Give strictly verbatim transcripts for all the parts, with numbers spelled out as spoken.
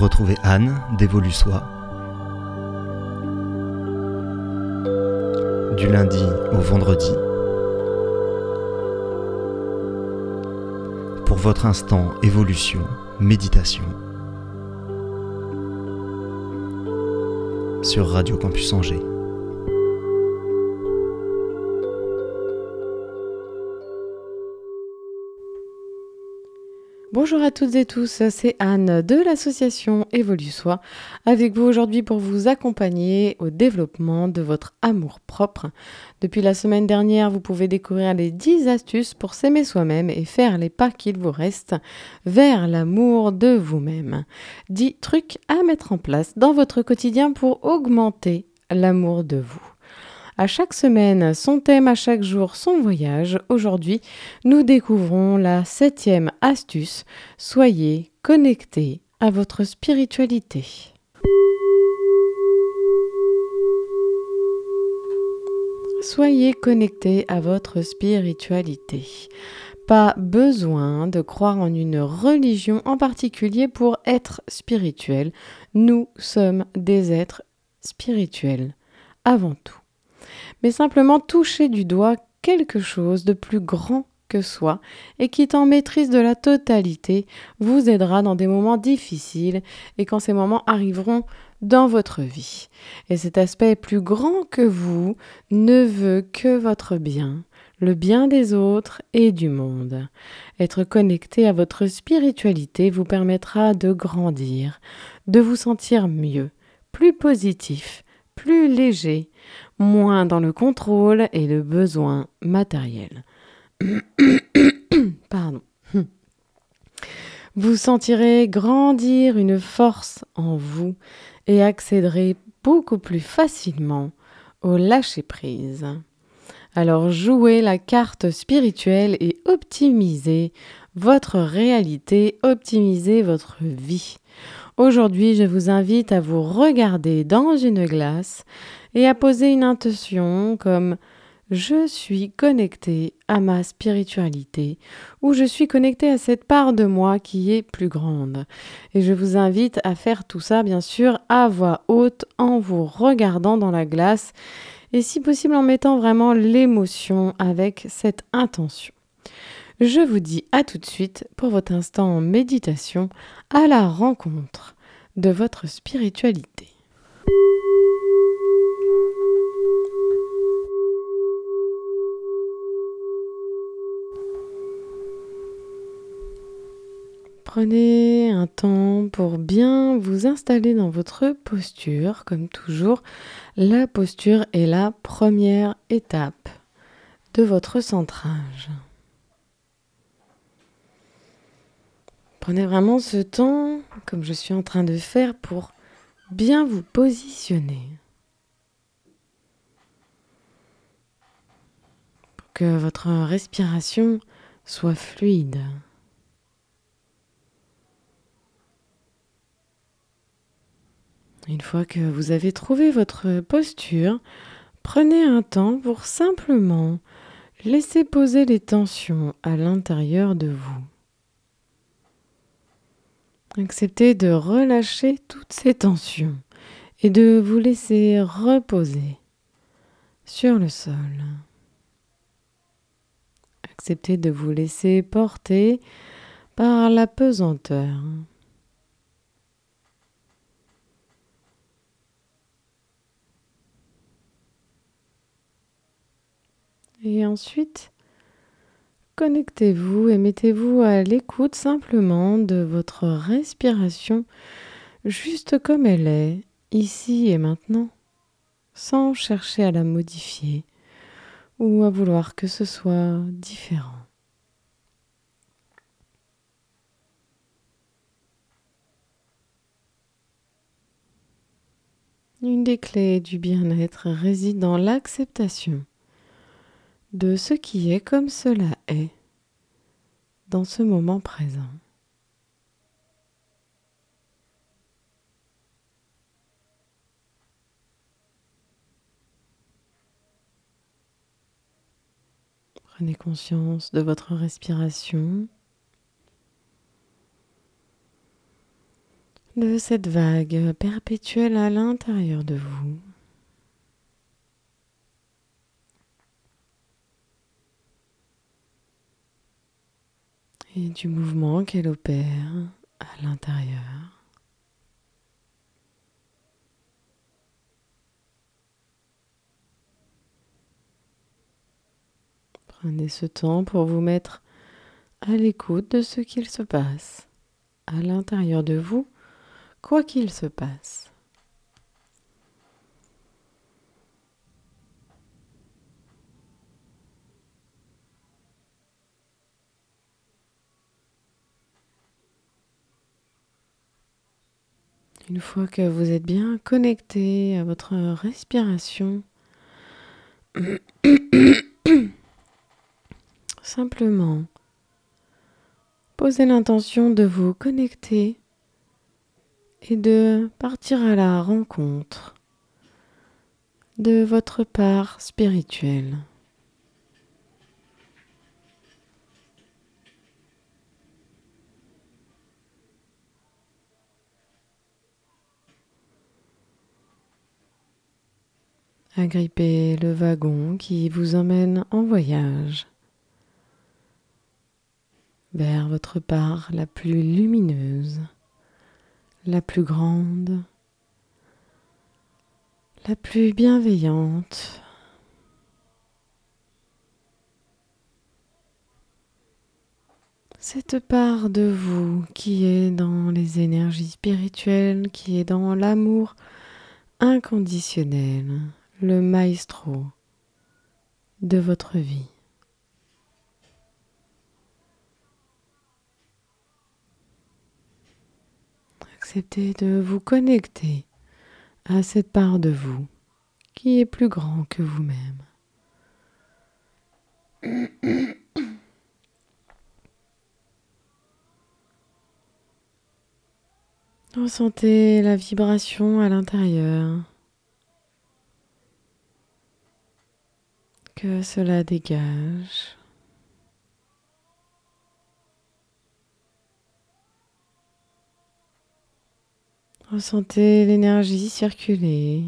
Retrouvez Anne d'Évolue Soi du lundi au vendredi pour votre instant évolution, méditation sur Radio Campus Angers. Bonjour à toutes et tous, c'est Anne de l'association Évolue Soi, avec vous aujourd'hui pour vous accompagner au développement de votre amour-propre. Depuis la semaine dernière, vous pouvez découvrir les dix astuces pour s'aimer soi-même et faire les pas qu'il vous reste vers l'amour de vous-même. dix trucs à mettre en place dans votre quotidien pour augmenter l'amour de vous. À chaque semaine, son thème, à chaque jour, son voyage. Aujourd'hui, nous découvrons la septième astuce. Soyez connectés à votre spiritualité. Soyez connectés à votre spiritualité. Pas besoin de croire en une religion en particulier pour être spirituel. Nous sommes des êtres spirituels avant tout. Mais simplement toucher du doigt quelque chose de plus grand que soi et qui est en maîtrise de la totalité vous aidera dans des moments difficiles et quand ces moments arriveront dans votre vie. Et cet aspect plus grand que vous ne veut que votre bien, le bien des autres et du monde. Être connecté à votre spiritualité vous permettra de grandir, de vous sentir mieux, plus positif, plus léger, moins dans le contrôle et le besoin matériel. Pardon. Vous sentirez grandir une force en vous et accéderez beaucoup plus facilement au lâcher-prise. Alors jouez la carte spirituelle et optimisez votre réalité, optimisez votre vie. Aujourd'hui, je vous invite à vous regarder dans une glace et à poser une intention comme « Je suis connecté à ma spiritualité » ou « Je suis connecté à cette part de moi qui est plus grande ». Et je vous invite à faire tout ça, bien sûr, à voix haute en vous regardant dans la glace et si possible en mettant vraiment l'émotion avec cette intention. Je vous dis à tout de suite pour votre instant en méditation à la rencontre de votre spiritualité. Prenez un temps pour bien vous installer dans votre posture. Comme toujours, la posture est la première étape de votre centrage. Prenez vraiment ce temps, comme je suis en train de faire, pour bien vous positionner. Pour que votre respiration soit fluide. Une fois que vous avez trouvé votre posture, prenez un temps pour simplement laisser poser les tensions à l'intérieur de vous. Acceptez de relâcher toutes ces tensions et de vous laisser reposer sur le sol. Acceptez de vous laisser porter par la pesanteur. Et ensuite, connectez-vous et mettez-vous à l'écoute simplement de votre respiration, juste comme elle est, ici et maintenant, sans chercher à la modifier ou à vouloir que ce soit différent. Une des clés du bien-être réside dans l'acceptation de ce qui est comme cela est dans ce moment présent. Prenez conscience de votre respiration. de cette vague perpétuelle à l'intérieur de vous. Et du mouvement qu'elle opère à l'intérieur. Prenez ce temps pour vous mettre à l'écoute de ce qu'il se passe à l'intérieur de vous, quoi qu'il se passe. Une fois que vous êtes bien connecté à votre respiration, simplement posez l'intention de vous connecter et de partir à la rencontre de votre part spirituelle. Agrippez le wagon qui vous emmène en voyage vers votre part la plus lumineuse, la plus grande, la plus bienveillante. Cette part de vous qui est dans les énergies spirituelles, qui est dans l'amour inconditionnel, le maestro de votre vie. Acceptez de vous connecter à cette part de vous qui est plus grand que vous-même. Ressentez la vibration à l'intérieur que cela dégage. Ressentez l'énergie circuler.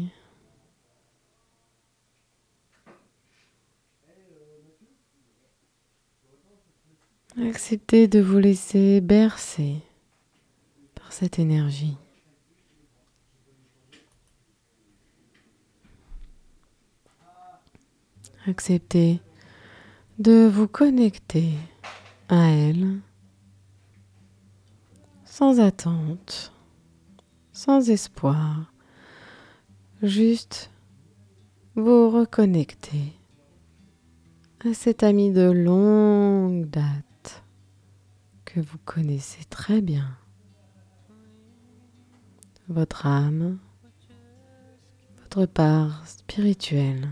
Acceptez de vous laisser bercer par cette énergie. Acceptez de vous connecter à elle sans attente, sans espoir, juste vous reconnecter à cet ami de longue date que vous connaissez très bien, votre âme, votre part spirituelle,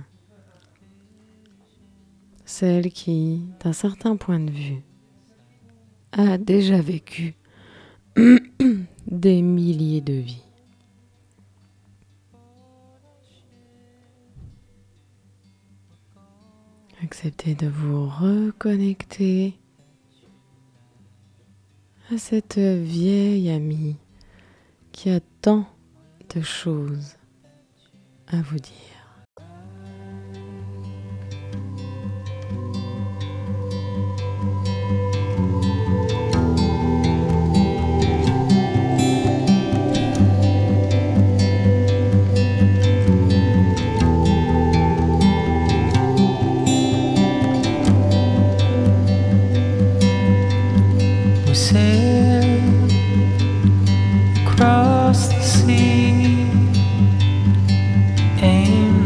celle qui, d'un certain point de vue, a déjà vécu des milliers de vies. Acceptez de vous reconnecter à cette vieille amie qui a tant de choses à vous dire. Across the sea, aim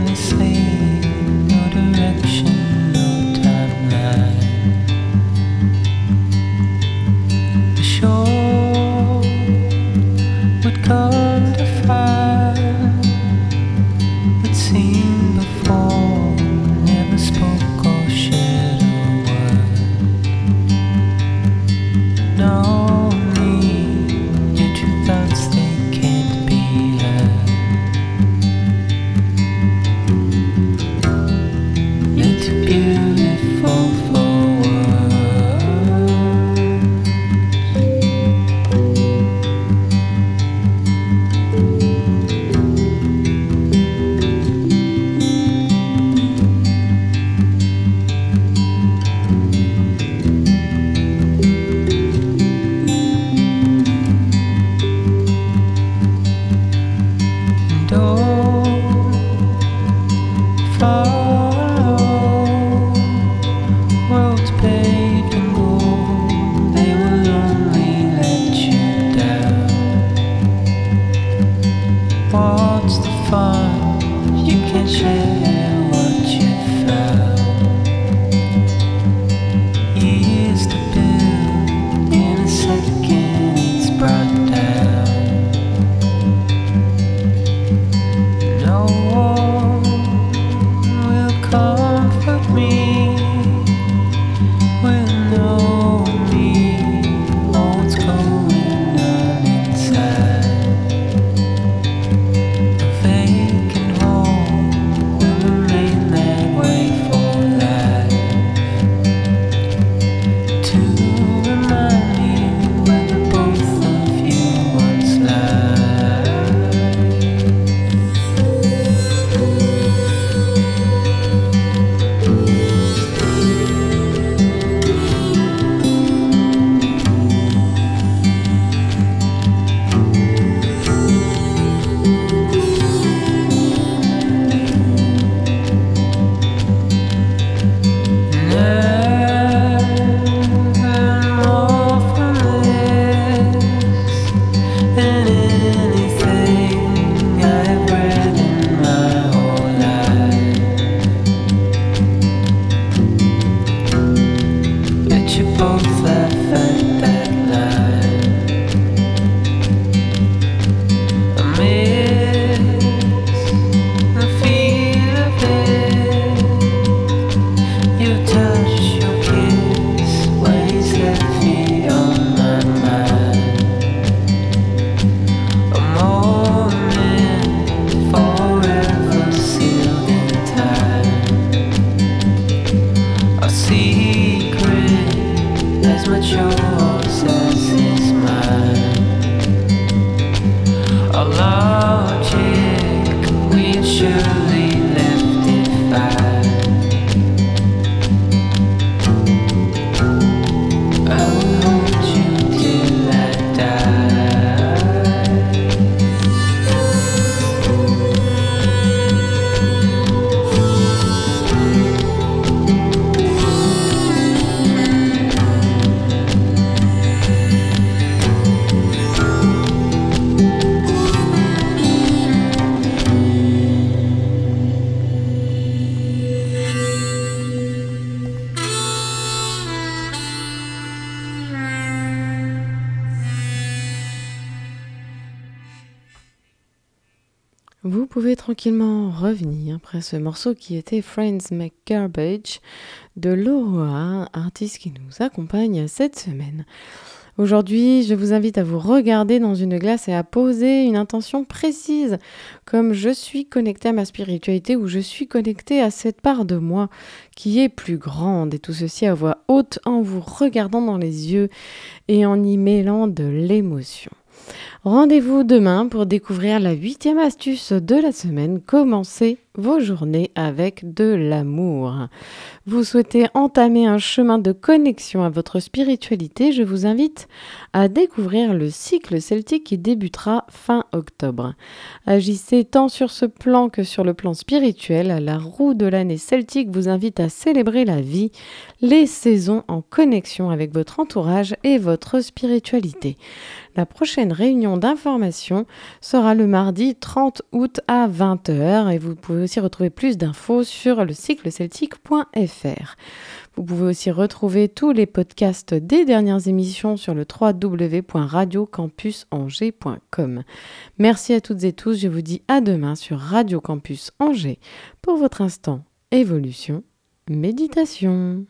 pouvez tranquillement revenir après ce morceau qui était Friends Make Garbage de Laura, artiste qui nous accompagne cette semaine. Aujourd'hui, je vous invite à vous regarder dans une glace et à poser une intention précise, comme je suis connectée à ma spiritualité ou je suis connectée à cette part de moi qui est plus grande, et tout ceci à voix haute en vous regardant dans les yeux et en y mêlant de l'émotion. Rendez-vous demain pour découvrir la huitième astuce de la semaine. Commencez vos journées avec de l'amour. Vous souhaitez entamer un chemin de connexion à votre spiritualité, je vous invite à découvrir le cycle celtique qui débutera fin octobre. Agissez tant sur ce plan que sur le plan spirituel. La roue de l'année celtique vous invite à célébrer la vie, les saisons en connexion avec votre entourage et votre spiritualité. La prochaine réunion d'information sera le mardi trente août à vingt heures et vous pouvez aussi retrouver plus d'infos sur le cycle celtique point f r. Vous pouvez aussi retrouver tous les podcasts des dernières émissions sur le w w w point radio campus angers point com. Merci à toutes et tous, je vous dis à demain sur Radio Campus Angers pour votre instant évolution, méditation.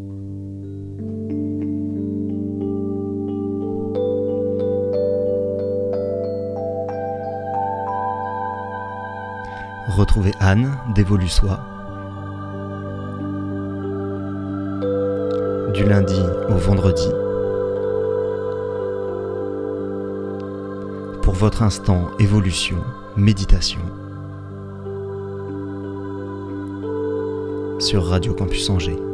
Retrouvez Anne d'Évolue-Soi du lundi au vendredi pour votre instant évolution, méditation sur Radio Campus Angers.